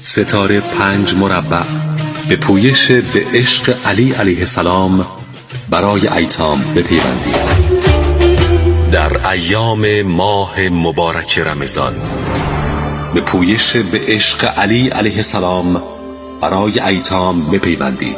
ستاره 5 مربع به پویش به عشق علی علیه السلام برای ایتام بپیوندید. در ایام ماه مبارک رمضان به پویش به عشق علی علیه السلام برای ایتام بپیوندید.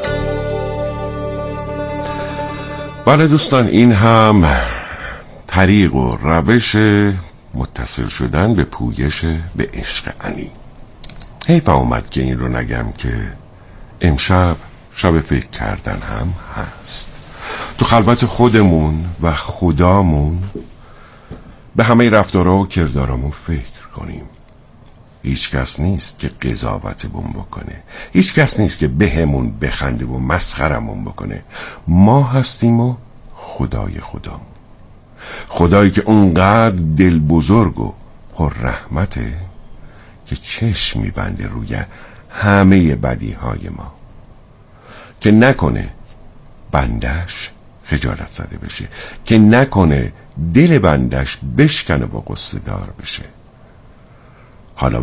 بله دوستان، این هم طریق و روش متصل شدن به پویش به عشق علی. حیف اومد که این رو نگم که امشب شب فکر کردن هم هست. تو خلوت خودمون و خدامون به همه رفتارها و کردارمون فکر کنیم. هیچ کس نیست که قضاوتمون بکنه، هیچ کس نیست که بهمون بخنده و مسخرمون بکنه. ما هستیم و خدای خدامون، خدایی که اونقدر دل بزرگ و پر رحمته که چشم میبنده روی همه بدیهای ما، که نکنه بندش خجالت زده بشه، که نکنه دل بندش بشکنه و قصه دار بشه. حالا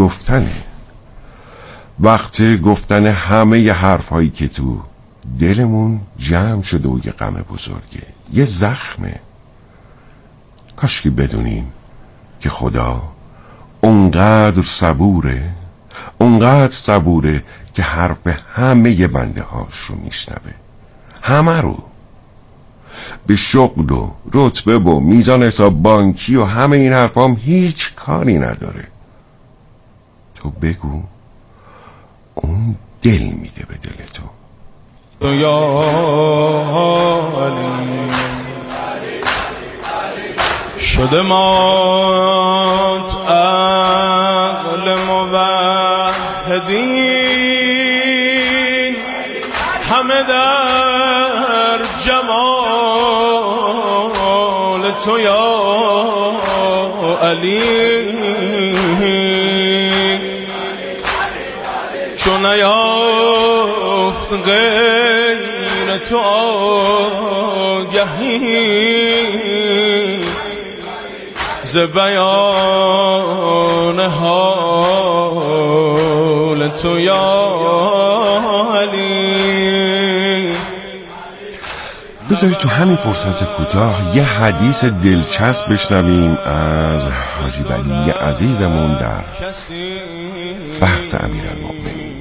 وقت گفتن همه ی حرفهایی که تو دلمون جمع شده و یه غم بزرگه، یه زخمه. کاشکی بدونیم که خدا اونقدر صبوره که حرف همه بنده هاش رو میشنوه، همه رو. به شغل و رتبه و میزان حساب بانکی و همه این حرف هم هیچ کاری نداره. تو بگو اون دل میده به دل تو. یا علی شده مات عقل موحدین، همه در جمال تو یا علی. چون نیافت غیر تو آگهی ز بیان حال تو یا علی. بذاری تو همین فرصت کوتاه یه حدیث دلچسب بشنویم از حاجی ولی عزیزمون در بحث امیرالمؤمنین.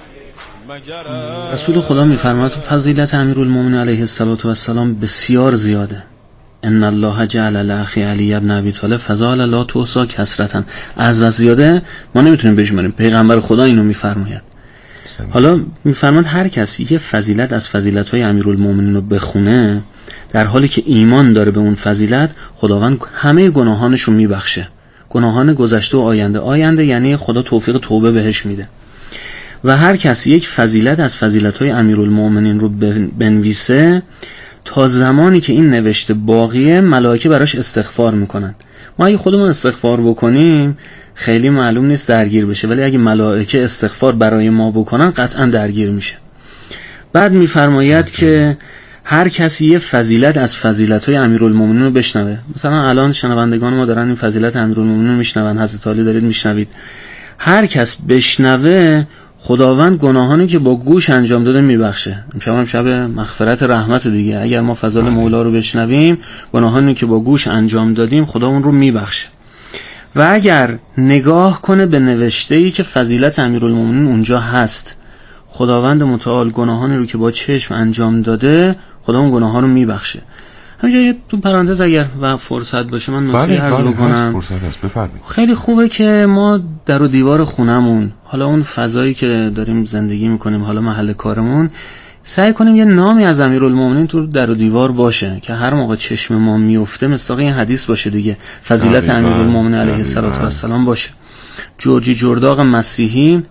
رسول خدا میفرماید فضیلت امیرالمؤمنین علیه السلام بسیار زیاده. ان الله جعل لاخی علی ابن ابی طالب فضائل لا تحصی کثرة. از و زیاده ما نمیتونیم بشماریم، پیغمبر خدا اینو میفرماید. حالا میفرماید هر کسی یه فضیلت از فضیلت‌های امیرالمؤمنین رو بخونه، در حالی که ایمان داره به اون فضیلت، خداوند همه گناهانش رو میبخشه، گناهان گذشته و آینده یعنی خدا توفیق توبه بهش میده. و هر کسی یک فضیلت از فضیلت‌های امیرالمؤمنین رو بنویسه، تا زمانی که این نوشته باقیه ملائکه براش استغفار میکنن. ما اگه خودمون استغفار بکنیم خیلی معلوم نیست درگیر بشه، ولی اگه ملائکه استغفار برای ما بکنن قطعا درگیر میشه. بعد میفرماید که هر کسی یه فضیلت از فضیلت‌های امیرالمؤمنین رو بشنوه. مثلا الان شنوندگان ما دارن این فضیلت امیرالمؤمنین رو میشنون، حضرت علی دارید میشنوید. هر کس بشنوه خداوند گناهانی که با گوش انجام داده میبخشه. امشب شب مغفرت رحمت دیگه. اگر ما فضائل مولا رو بشنویم، گناهانی که با گوش انجام دادیم خدا اون رو میبخشه. و اگر نگاه کنه به نوشته‌ای که فضیلت امیرالمؤمنین اونجا هست، خداوند متعال گناهانی رو که با چشم انجام داده خدا اون گناهان رو میبخشه. همینجا تو پرانتز اگر و فرصت باشه من نکته عرض بکنم. خیلی خوبه که ما در و دیوار خونمون، حالا اون فضایی که داریم زندگی میکنیم، حالا محل کارمون، سعی کنیم یه نامی از امیرالمؤمنین تو در و دیوار باشه که هر موقع چشم ما میفته مصداق این حدیث باشه دیگه، فضیلت امیرالمؤمنین علیه السلام باشه. جورجی جرداق مسیحی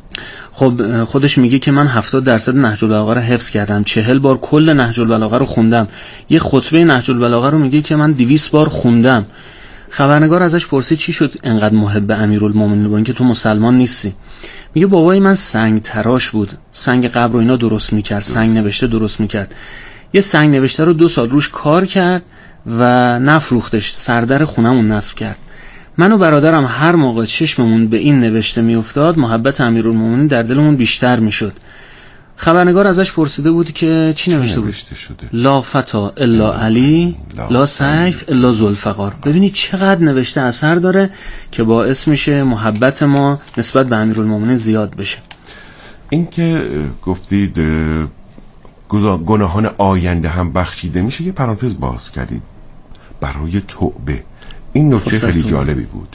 خب خودش میگه که من 70% نهج البلاغه رو حفظ کردم، 40 بار کل نهج البلاغه رو خوندم. یه خطبه نهج البلاغه رو میگه که من 200 بار خوندم. خبرنگار ازش پرسید چی شد انقدر محب امیرالمؤمنین با اینکه تو مسلمان نیستی؟ میگه بابای من سنگ تراش بود، سنگ قبر و اینا درست میکرد، سنگ نوشته درست میکرد. یه سنگ نوشته رو 2 سال روش کار کرد و نفروختش، سردر خونمون نصب کرد. من و برادرم هر موقع چشممون به این نوشته میافتاد محبت امیرالمومنین در دلمون بیشتر میشد. خبرنگار ازش پرسیده بود که چی نوشته بود؟ شده؟ لا فتا الا علی، لا سیف الا ذوالفقار. ببینید چقدر نوشته اثر داره که باعث میشه محبت ما نسبت به امیرالمومنین زیاد بشه. این که گفتید گناهان آینده هم بخشیده میشه، یه پرانتز باز کردید برای توبه. این نکته خیلی جالبی بود.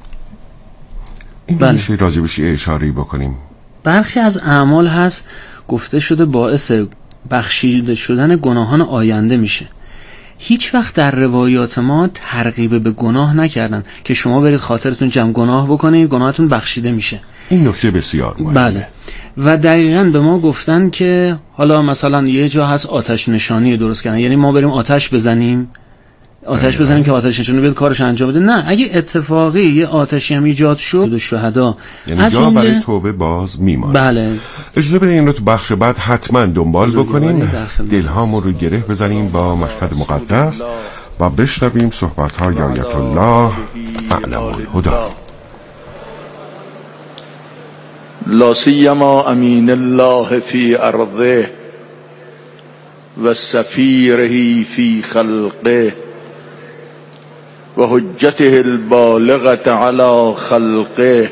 این میشه راجبش اشاره‌ای بکنیم؟ برخی از اعمال هست گفته شده باعث بخشیده شدن گناهان آینده میشه. هیچ وقت در روایات ما ترغیب به گناه نکردن که شما برید خاطرتون جمع گناه بکنید گناهتون بخشیده میشه. این نکته بسیار مهمه. بله. و دقیقاً به ما گفتن که حالا مثلا یه جا هست آتش نشانی درست کردن، یعنی ما بریم آتش بزنیم که آتش نشانی بیاد کارش انجام بده. نه، اگه اتفاقی یه آتشی هم ایجاد شد شهدا یعنی جا برای توبه باز میمونه. بله. اجازه بدین این رو تو بخش بعد حتما دنبال بکنیم، دلهامون رو گره بزنیم با مشهد مقدس و بشنویم صحبت‌های آیت الله اعلم الهدی. لا سیما امین الله فی ارضه و سفیره فی خلقه و حجته البالغة على خلقه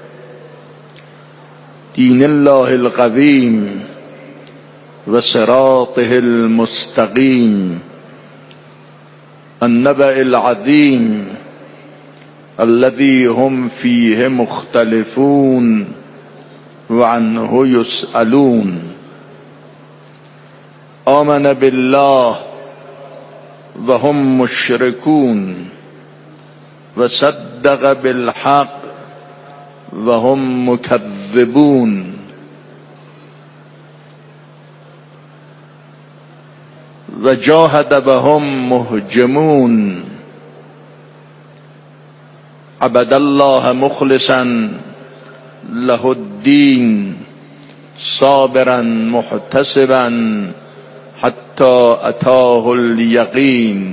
دین الله القویم و صراطه المستقیم النبأ العظیم الذي هم فیه مختلفون و عنه یسألون. آمن بالله و هم مشرکون و صدق بالحق و هم مکذبون. و جاهد و هم مهجمون. عبد الله مخلصا له الدین صابرا محتسبا حتی اتاه الیقین.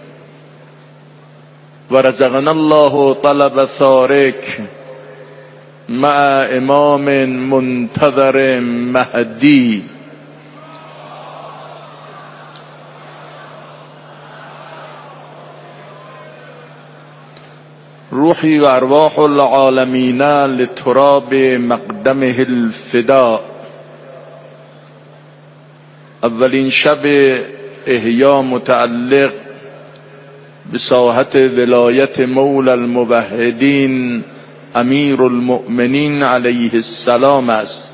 و رزقنا الله طلب ثارک مع امام منتظر مهدی. روحی و ارواح العالمین لتراب مقدمه الفداء. اولین شب احیا متعلق به ساحت ولایت مولا الموحدین امیر المؤمنین علیه السلام است.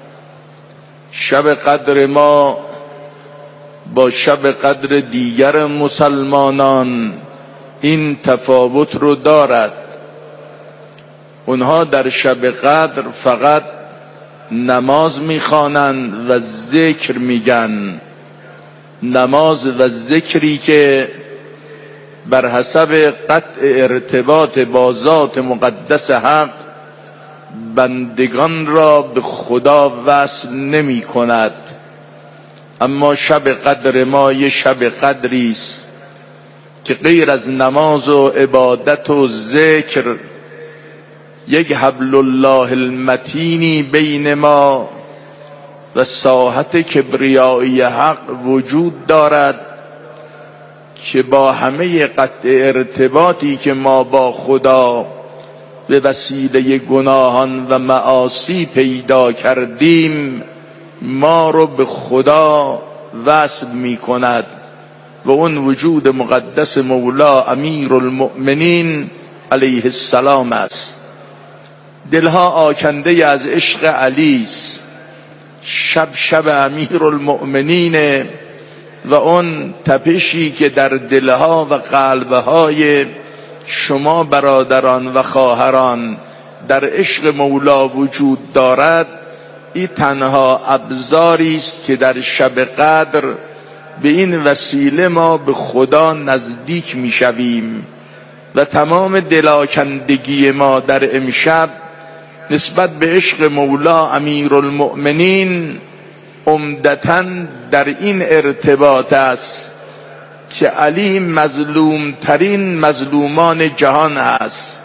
شب قدر ما با شب قدر دیگر مسلمانان این تفاوت رو دارد. اونها در شب قدر فقط نماز میخوانند و ذکر میگن، نماز و ذکری که بر حسب قطع ارتباط با ذات مقدس حق بندگان را به خدا وصل نمی کند. اما شب قدر ما یه شب قدری است که غیر از نماز و عبادت و ذکر یک حبل الله المتینی بین ما و ساحت کبریایی حق وجود دارد که با همه قطع ارتباطی که ما با خدا به وسیله گناهان و معاصی پیدا کردیم ما رو به خدا وصل می کند و اون وجود مقدس مولا امیر المؤمنین علیه السلام است. دلها آکنده از عشق علی است. شب امیر المؤمنین و اون تپشی که در دلها و قلبهای شما برادران و خواهران در عشق مولا وجود دارد، این تنها ابزاری است که در شب قدر به این وسیله ما به خدا نزدیک می شویم و تمام دلاکندگی ما در امشب نسبت به عشق مولا امیر المؤمنین عمدتاً در این ارتباط است که علی مظلوم ترین مظلومان جهان است.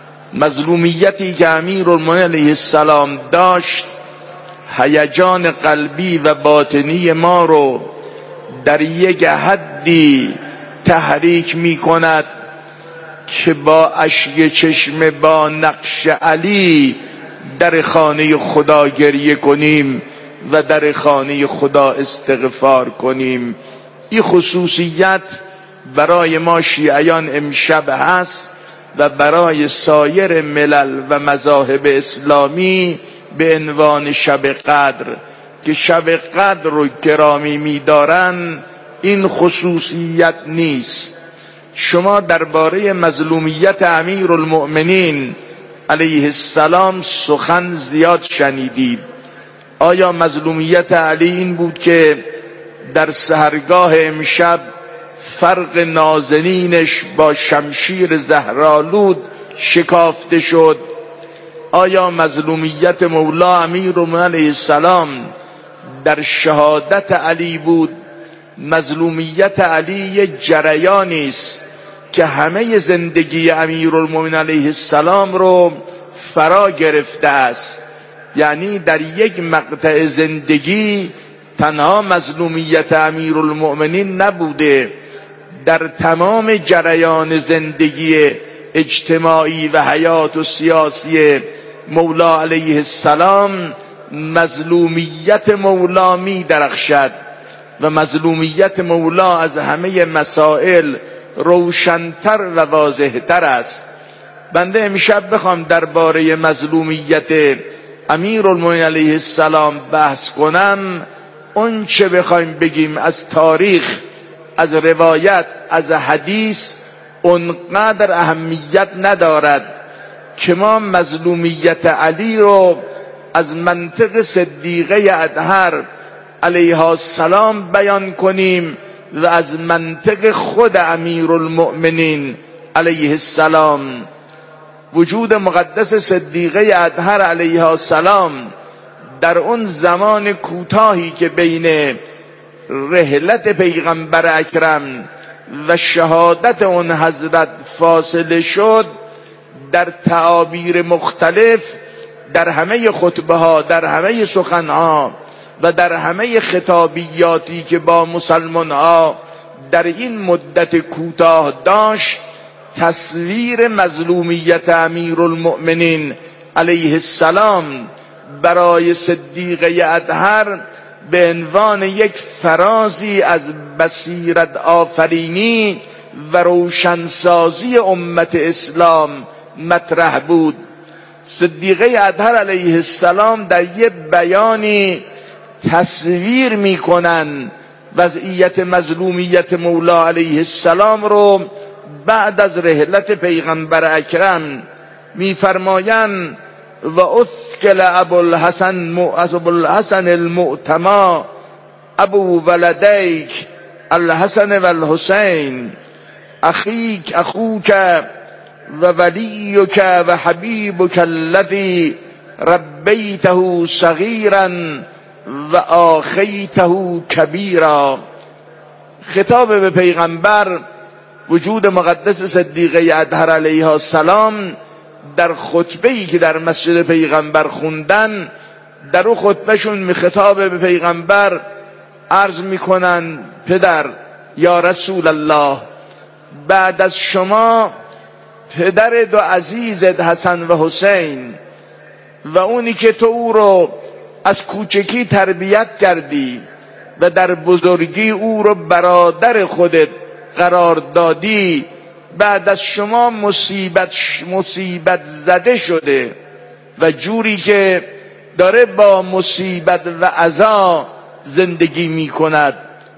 مظلومیتی که امیرالمومنین علیه السلام داشت هیجان قلبی و باطنی ما رو در یک حدی تحریک می کند که با اشک چشم با نقش علی در خانه خدا گریه کنیم و در خانه خدا استغفار کنیم. این خصوصیت برای ما شیعیان امشب هست و برای سایر ملل و مذاهب اسلامی به عنوان شب قدر که شب قدر رو گرامی می‌دارن این خصوصیت نیست. شما درباره مظلومیت امیرالمؤمنین علیه السلام سخن زیاد شنیدید. آیا مظلومیت علی این بود که در سحرگاه امشب فرق نازنینش با شمشیر زهرآلود شکافته شد؟ آیا مظلومیت مولا امیرالمؤمنین علیه السلام در شهادت علی بود؟ مظلومیت علی یک جریانی است که همه زندگی امیرالمؤمنین علیه السلام رو فرا گرفته است. یعنی در یک مقطع زندگی تنها مظلومیت امیرالمؤمنین نبوده، در تمام جریان زندگی اجتماعی و حیات و سیاسی مولا علیه السلام مظلومیت مولا می درخشد و مظلومیت مولا از همه مسائل روشن‌تر و واضح‌تر است. بنده امشب بخوام درباره مظلومیت امیرالمؤمنین علیه السلام بحث کنم، اون چه بخوایم بگیم از تاریخ، از روایت، از حدیث اونقدر اهمیت ندارد که ما مظلومیت علی رو از منطق صدیقه اطهر علیها السلام بیان کنیم و از منطق خود امیرالمؤمنین علیه السلام. وجود مقدس صدیقه اطهر علیها السلام در اون زمان کوتاهی که بین رحلت پیغمبر اکرم و شهادت اون حضرت فاصله شد، در تعابیر مختلف در همه خطبه ها، در همه سخن ها و در همه خطابیاتی که با مسلمان ها در این مدت کوتاه داشت، تصویر مظلومیت امیرالمؤمنین علیه السلام برای صدیقه اطهر به عنوان یک فرازی از بصیرت آفرینی و روشنسازی امت اسلام مطرح بود. صدیقه اطهر علیه السلام در یک بیانی تصویر میکنن وضعیت مظلومیت مولا علیه السلام رو بعد از رحلت پیغمبر اکرم. میفرمایند و اثکل ابوالحسن المعتمى ابو ولدیک الحسن و الحسین اخوک و ولیک و حبیبک الذی ربیته صغیرا و آخیته کبیرا. خطاب به پیغمبر، وجود مقدس صدیقه اطهر علیها السلام در خطبه‌ای که در مسجد پیغمبر خوندن، در اون خطبهشون می خطاب به پیغمبر عرض میکنن پدر یا رسول الله، بعد از شما پدر دو عزیزت حسن و حسین و اونی که تو او رو از کوچکی تربیت کردی و در بزرگی او رو برادر خودت قرار دادی، بعد از شما مصیبت زده شده و جوری که داره با مصیبت و عزا زندگی می کند.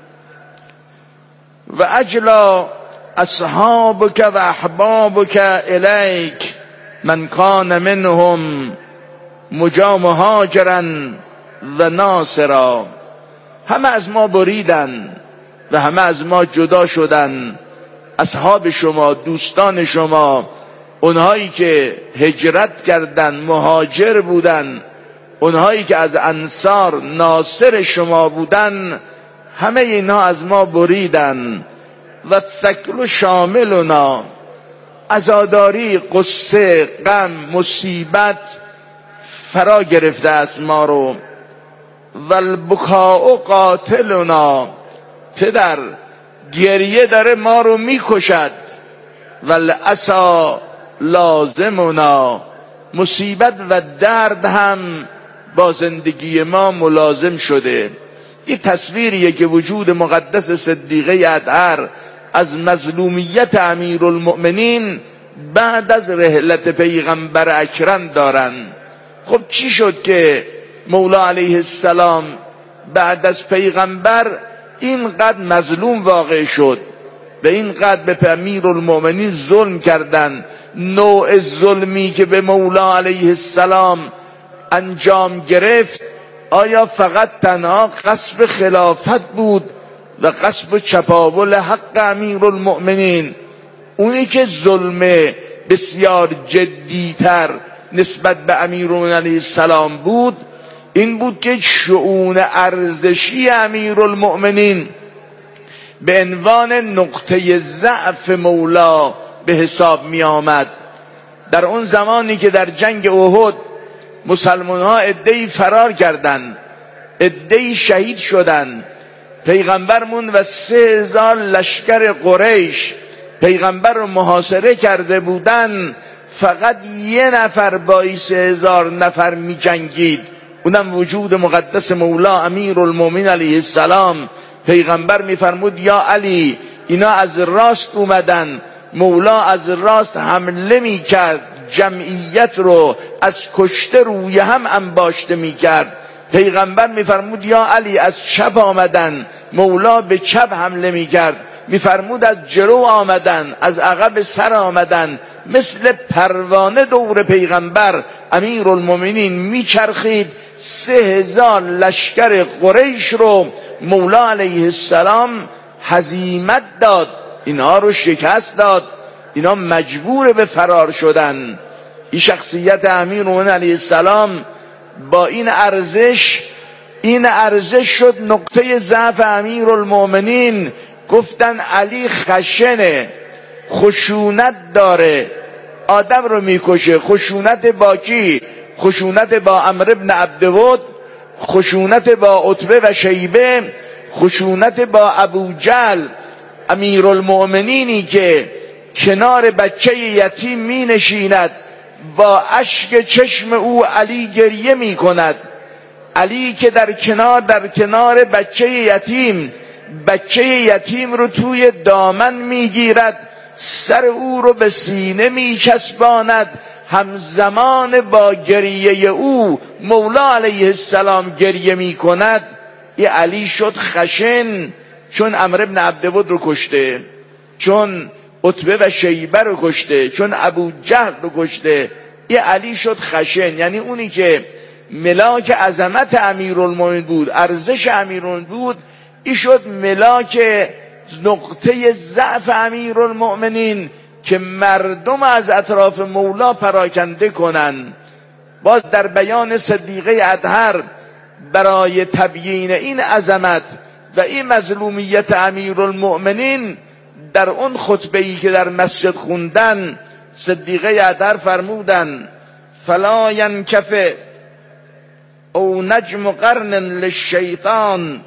و اجلا اصحابک و احبابک الیک من کان منهم مهاجرا و ناصرا. همه از ما بریدن و همه از ما جدا شدن. اصحاب شما، دوستان شما، اونهایی که هجرت کردن، مهاجر بودن، اونهایی که از انصار ناصر شما بودن، همه اینها از ما بریدن و الثقل شاملنا، عزاداری، قصه، غم، مصیبت فرا گرفته است ما رو. و البکاء قاتلنا، پدر گریه داره ما رو میکشد. و الاسا لازمنا، مصیبت و درد هم با زندگی ما ملازم شده. این تصویریه که وجود مقدس صدیقه اطهر از مظلومیت امیرالمؤمنین بعد از رحلت پیغمبر اکرم دارن. خب چی شد که مولا علیه السلام بعد از پیغمبر اینقدر مظلوم واقع شد و اینقدر به امیرالمؤمنین ظلم کردن؟ نوع ظلمی که به مولا علیه السلام انجام گرفت آیا فقط تنها غصب خلافت بود و غصب چپاول حق امیرالمؤمنین؟ اونی که ظلم بسیار جدیتر نسبت به امیرالمؤمنین علیه السلام بود این بود که شؤون ارزشی امیرالمؤمنین به عنوان نقطه ضعف مولا به حساب می آمد. در اون زمانی که در جنگ احد مسلمان ها عده‌ای فرار کردند، عده‌ای شهید شدند، پیغمبر مون و 3000 لشکر قریش پیغمبر رو محاصره کرده بودن، فقط یه نفر با 3000 نفر می جنگید، اونم وجود مقدس مولا امیرالمؤمنین علیه السلام. پیغمبر می فرمود یا علی اینا از راست اومدن، مولا از راست حمله می کرد، جمعیت رو از کشته روی هم انباشته می کرد. پیغمبر می فرمود یا علی از چپ آمدن، مولا به چپ حمله می کرد. می فرمود از جلو آمدن، از عقب سر آمدن. مثل پروانه دور پیغمبر امیرالمؤمنین می چرخید. 3000 لشکر قریش رو مولا علیه السلام هزیمت داد، اینها رو شکست داد، اینا مجبور به فرار شدن. این شخصیت امیرالمؤمنین علیه السلام با این ارزش شد نقطه ضعف امیرالمؤمنین. گفتن علی خشنه، خشونت داره، آدم رو میکشه. خشونت با کی؟ خشونت با عمرو بن عبدود، خشونت با عتبه و شیبه، خشونت با ابوجهل. امیرالمؤمنینی که کنار بچه یتیم می نشیند، با اشک چشم او علی گریه می کند. علی که در کنار بچه یتیم رو توی دامن می گیرد، سر او رو به سینه می چسباند، همزمان با گریه او مولا علیه السلام گریه می کند. یه علی شد خشن، چون عمرو بن عبدود رو کشته، چون عتبه و شیبه رو کشته، چون ابوجهل رو کشته. یه علی شد خشن، یعنی اونی که ملاک عظمت امیرالمؤمنین بود، ارزش امیرالمؤمنین بود، این شد ملاک نقطه ضعف امیرالمؤمنین که مردم از اطراف مولا پراکنده کنن. باز در بیان صدیقه اطهر برای تبیین این عظمت و این مظلومیت امیرالمؤمنین، در اون خطبه‌ای که در مسجد خوندن صدیقه اطهر فرمودن فلا ینکف او نجم قرن للشیطان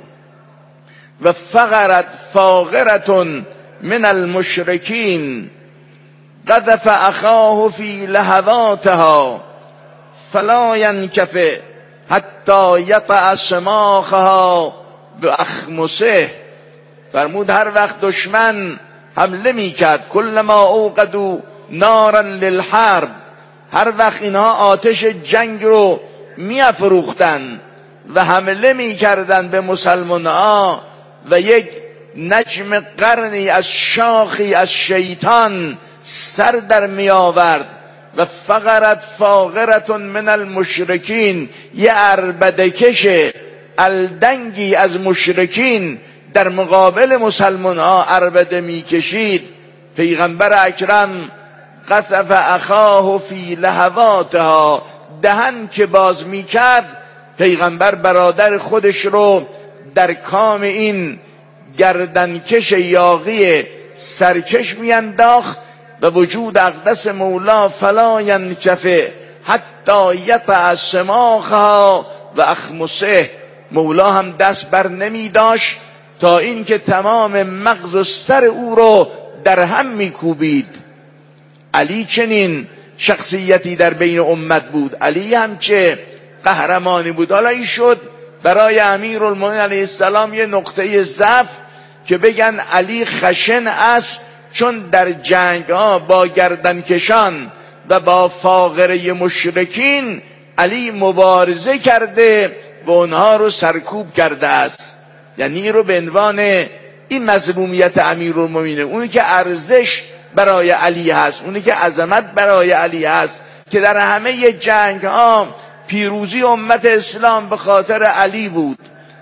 و فقرت فاغرة من المشرکین قذف اخاه فی لحظاتها فلا ینکف حتی یطع سماخها باخمسه. فرمود هر وقت دشمن حمله میکرد، کل ما اوقدوا نارا للحرب، هر وقت اینها آتش جنگ رو میافروختن و حمله میکردن به مسلمان ها و یک نجم قرنی از شاخی از شیطان سر در می آورد و فقرت فاغرة من المشرکین، یه عربدکش الدنگی از مشرکین در مقابل مسلمان ها عربده می کشید. پیغمبر اکرم قذف اخاه فی لحظاتها، دهن که باز می کرد پیغمبر برادر خودش رو در کام این گردنکش یاغی سرکش میانداخت و وجود اقدس مولا فلا ینکفه حتی یطع سماخها و اخمسه. مولا هم دست بر نمی داشت تا اینکه تمام مغز و سر او رو در هم میکوبید. علی چنین شخصیتی در بین امت بود. علی هم چه قهرمانی بود. حالا این شد برای امیرالمومنین علیه السلام یه نقطه ضعف که بگن علی خشن است، چون در جنگ ها با گردنکشان و با فاقره مشرکین علی مبارزه کرده و اونها رو سرکوب کرده است. یعنی رو به عنوان این مظلومیت امیرالمومنین، اونی که ارزش برای علی هست، اونی که عظمت برای علی هست، که در همه جنگ ها پیروزی امت اسلام به خاطر علی بود،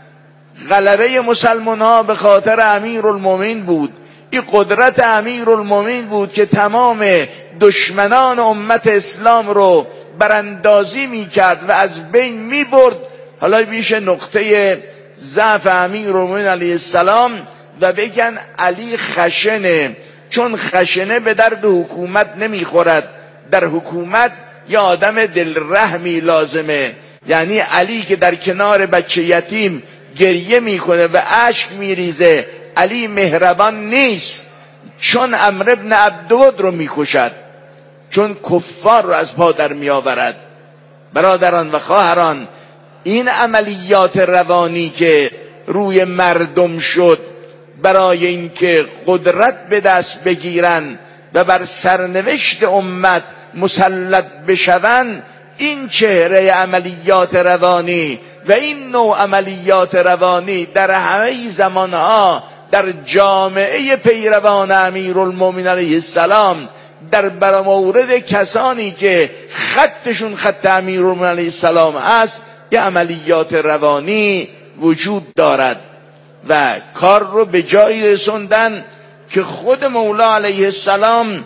غلبه مسلمان ها به خاطر امیرالمومنین بود. این قدرت امیرالمومنین بود که تمام دشمنان امت اسلام رو براندازی میکرد و از بین میبرد. حالا میشه نقطه ضعف امیرالمومنین علیه السلام و بگن علی خشنه، چون خشنه به درد حکومت نمیخورد. در حکومت یا آدم دلرحمی لازمه. یعنی علی که در کنار بچه یتیم گریه میکنه و اشک میریزه، علی مهربان نیست، چون عمرو بن عبدود رو میکشد، چون کفار رو از پا در میآورد. برادران و خواهران، این عملیات روانی که روی مردم شد برای اینکه قدرت به دست بگیرن و بر سرنوشت امت مسلط بشوند، این چهره عملیات روانی و این نوع عملیات روانی در همه زمانها در جامعه پیروان امیرالمومنین علیه السلام، در مورد کسانی که خطشون خط امیرالمومنین علیه السلام است، یه عملیات روانی وجود دارد و کار رو به جایی رسوندن که خود مولا علیه السلام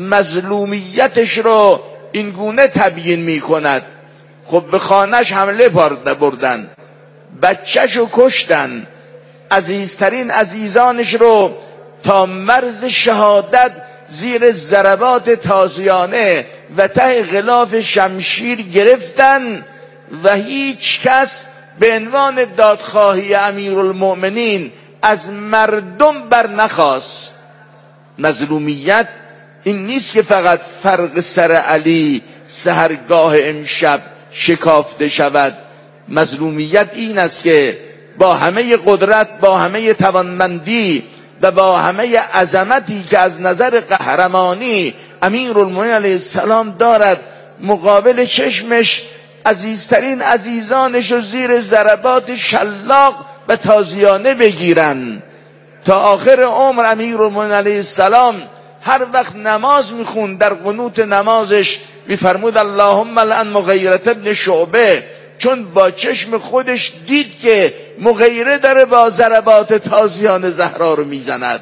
مظلومیتش رو این گونه تبیین می کند. خب به خانهش حمله بردن، بچهش رو کشتن، عزیزترین عزیزانش رو تا مرز شهادت زیر ضربات تازیانه و ته غلاف شمشیر گرفتن و هیچ کس به عنوان دادخواهی امیرالمومنین از مردم بر نخواست. مظلومیت این نیست که فقط فرق سر علی سحرگاه امشب شکافته شود. مظلومیت این است که با همه قدرت، با همه توانمندی و با همه عظمتی که از نظر قهرمانی امیرالمومنین علیه السلام دارد، مقابل چشمش عزیزترین عزیزانش رو زیر ضربات شلاق و تازیانه بگیرن. تا آخر عمر امیرالمومنین علیه السلام هر وقت نماز میخوند در قنوت نمازش میفرمود اللهم لعن مغیرة ابن شعبه، چون با چشم خودش دید که مغیره داره با ضربات تازیانه زهرا رو میزند.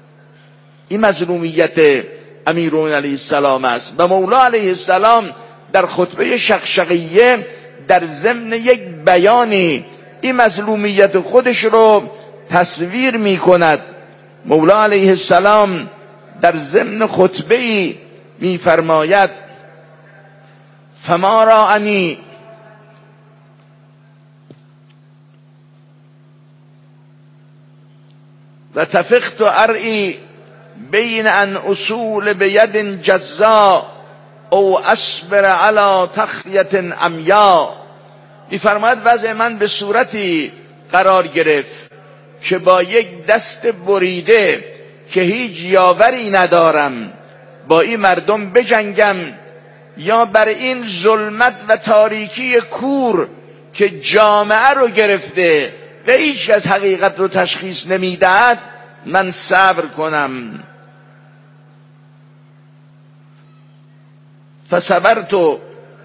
این مظلومیت امیرالمومنین علیه السلام است و مولا علیه السلام در خطبه شقشقیه در ضمن یک بیانی این مظلومیت خودش رو تصویر می کند. مولا علیه السلام در ضمن خطبه می فرماید فما رانی و تفقت ارئی بین ان اصول بید جزا او اصبر علی تخلیت عمیا. میفرماید وضع من به صورتی قرار گرفت که با یک دست بریده که هیچ یاوری ندارم با این مردم بجنگم، یا بر این ظلمت و تاریکی کور که جامعه رو گرفته و هیچ کس حقیقت رو تشخیص نمیدهد من صبر کنم. فصبرت و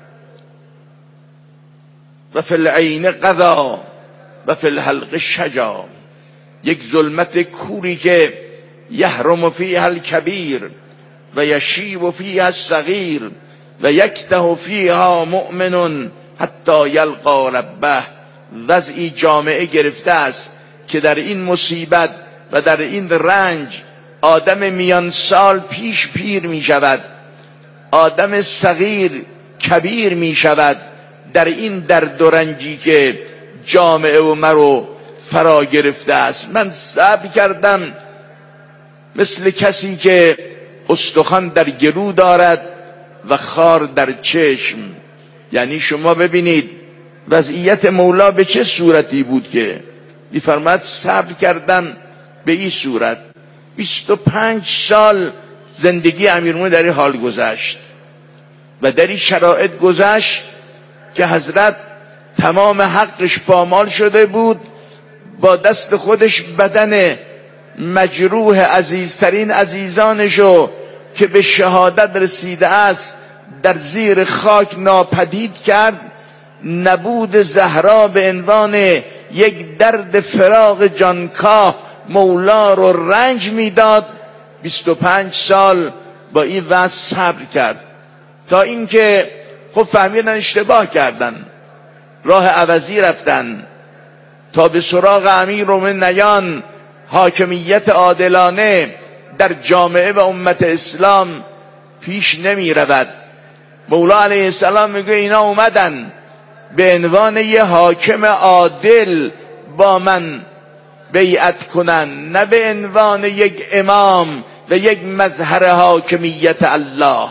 فی العین قضا و فی الحلق شجا. یک ظلمت کوری که یحرم فیها الکبیر و یشیب فیها الصغیر و یکته فیها مؤمن حتی یلقا ربه. وضعی جامعه گرفته است که در این مصیبت و در این رنج آدم میان سال پیش پیر می شود، آدم صغیر کبیر می شود در این درد و رنجی که جامعه و مرو فرا گرفته است. من صبر کردم مثل کسی که استخوان در گلو دارد و خار در چشم. یعنی شما ببینید وضعیت مولا به چه صورتی بود که می‌فرماید صبر کردم به این صورت. 25 سال زندگی امیرالمومنین در این حال گذشت و در این شرایط گذشت که حضرت تمام حقش پامال شده بود، با دست خودش بدن مجروح عزیزترین عزیزانشو که به شهادت رسیده است در زیر خاک ناپدید کرد. نبود زهرا به عنوان یک درد فراق جانکاه مولا رو رنج میداد. 25 سال با این وضع صبر کرد تا اینکه خب فهمیدن اشتباه کردن، راه عوضی رفتن تا به سراغ امیرالمومنین حاکمیت عادلانه در جامعه و امت اسلام پیش نمی رود. مولا علیه السلام میگه اینا اومدن به عنوان یه حاکم عادل با من بیعت کنن، نه به عنوان یک امام و یک مظهر حاکمیت الله.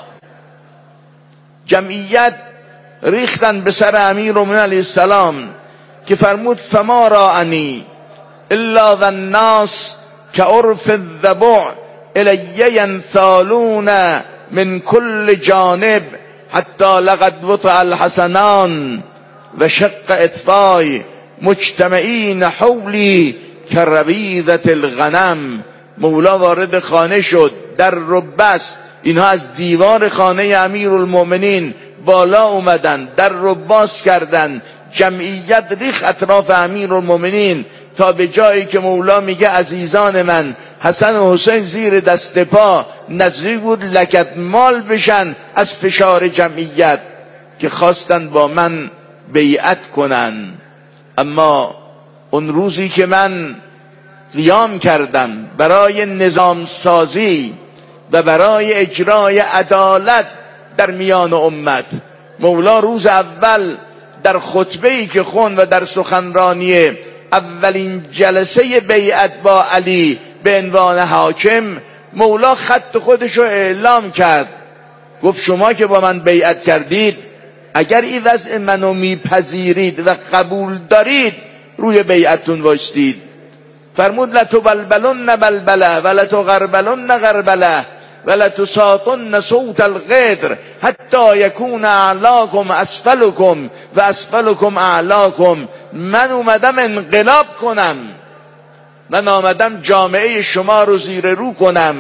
جمعیت ریختن به سر امیرالمومنین علیه السلام که فرمود فما رانی الا و الناس کعرف الضبع الی ینثالون من کل جانب حتی لقد وطع الحسنان و شق اطفای مجتمعین حولی کرویدت الغنم. مولا وارد خانه شد، در رو بست، اینها از دیوار خانه امیرالمومنین بالا اومدن، در رو باز کردن، جمعیت ریخ اطراف امیرالمومنین تا به جایی که مولا میگه عزیزان من حسن و حسین زیر دست پا نزدیک بود لگد مال بشن از فشار جمعیت که خواستن با من بیعت کنن. اما اون روزی که من قیام کردم برای نظام سازی و برای اجرای عدالت در میان امت، مولا روز اول در خطبه‌ای که خوند و در سخنرانی اولین جلسه بیعت با علی به عنوان حاکم، مولا خط خودش رو اعلام کرد. گفت شما که با من بیعت کردید، اگر این وضع منو میپذیرید و قبول دارید روی بیعتون وایستید. فرمود لتبلبلن بلبله و لتغربلن غربله و لتساطن صوت القدر حتی یکون اعلاکم اسفلکم و اسفلکم اعلاکم. من اومدم انقلاب کنم، من آمدم جامعه شما رو زیر رو کنم،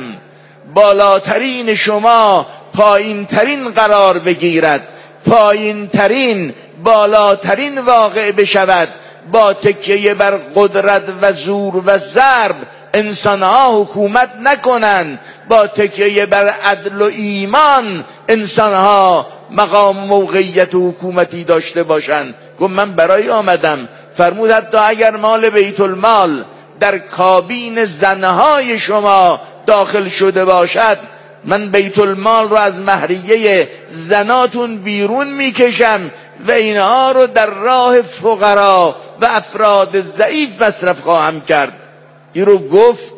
بالاترین شما پایین ترین قرار بگیرد، پایین ترین بالاترین واقع بشود. با تکیه بر قدرت و زور و ضرب انسانها حکومت نکنن، با تکیه بر عدل و ایمان انسانها مقام موقعیت و حکومتی داشته باشند. گفت من برای آمدم. فرمود حتی اگر مال بیت المال در کابین زنهای شما داخل شده باشد، من بیت المال رو از مهریه زناتون بیرون میکشم و اینها رو در راه فقرا و افراد ضعیف مصرف خواهم کرد. این رو گفت،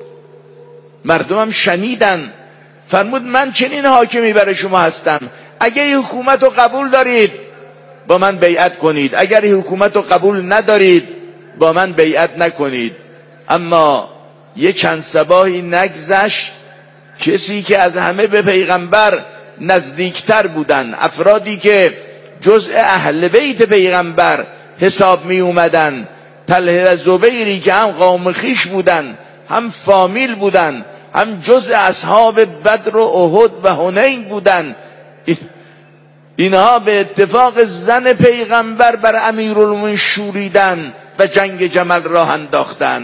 مردمم شنیدن. فرمود من چنین حاکمی برای شما هستم، اگر این حکومت رو قبول دارید با من بیعت کنید، اگر این حکومت رو قبول ندارید با من بیعت نکنید. اما یه چند صباحی نگذشت، کسی که از همه به پیغمبر نزدیکتر بودن، افرادی که جزء اهل بیت پیغمبر حساب می اومدن، طلحه و زبیری که هم قوم خیش بودن، هم فامیل بودن، هم جزء اصحاب بدر و احد و حنین بودن، اینها به اتفاق زن پیغمبر بر امیرالمومنین شوریدن و جنگ جمل راه انداختن.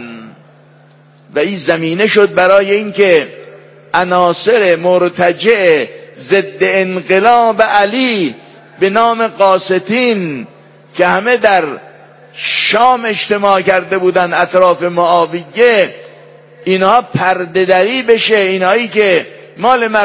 و این زمینه شد برای اینکه عناصر مرتجع ضد انقلاب علی به نام قاسطین که همه در شام اجتماع کرده بودن اطراف معاویه، اینها پرده دری بشه، اینهایی که مال